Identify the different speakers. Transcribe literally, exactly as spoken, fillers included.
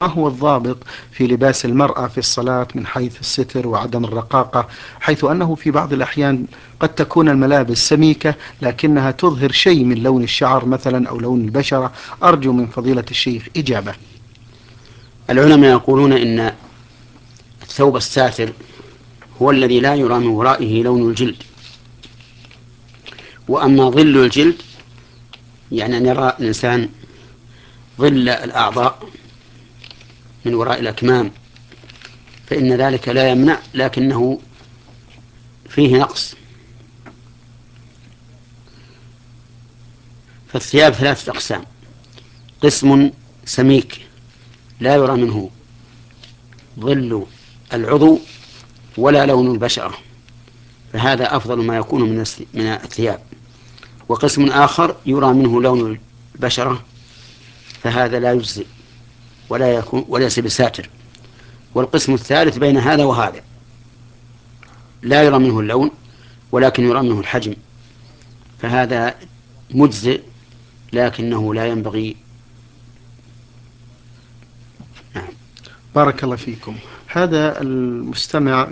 Speaker 1: ما هو الضابط في لباس المرأة في الصلاة من حيث الستر وعدم الرقاقة، حيث أنه في بعض الأحيان قد تكون الملابس سميكة لكنها تظهر شيء من لون الشعر مثلا أو لون البشرة؟ أرجو من فضيلة الشيخ إجابة.
Speaker 2: العلماء يقولون إن الثوب الساتر هو الذي لا يرى من ورائه لون الجلد، وأما ظل الجلد يعني أن يرى الإنسان ظل الأعضاء من وراء الأكمام فإن ذلك لا يمنع، لكنه فيه نقص. فالثياب ثلاثة أقسام: قسم سميك لا يرى منه ظل العضو ولا لون البشرة، فهذا أفضل ما يكون من الثياب. وقسم آخر يرى منه لون البشرة، فهذا لا يجزئ ولا يكون وليس بساتر. والقسم الثالث بين هذا وهذا، لا يرى منه اللون ولكن يرى منه الحجم، فهذا مجزئ لكنه لا ينبغي. نعم.
Speaker 1: بارك الله فيكم. هذا المستمع